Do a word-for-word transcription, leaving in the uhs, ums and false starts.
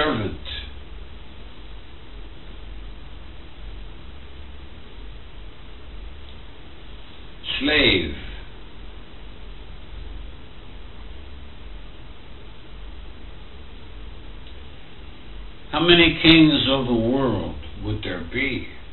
servant. Slave. How many kings of the world would there be?